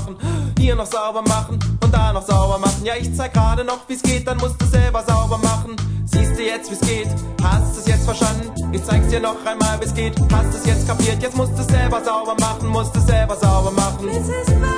machen. Hier noch sauber machen und da noch sauber machen. Ja, ich zeig gerade noch, wie's geht, dann musst du selber sauber machen. Siehst du jetzt, wie's geht? Hast es jetzt verstanden? Ich zeig's dir noch einmal, wie's geht. Hast es jetzt kapiert? Jetzt musst du selber sauber machen, musst du selber sauber machen.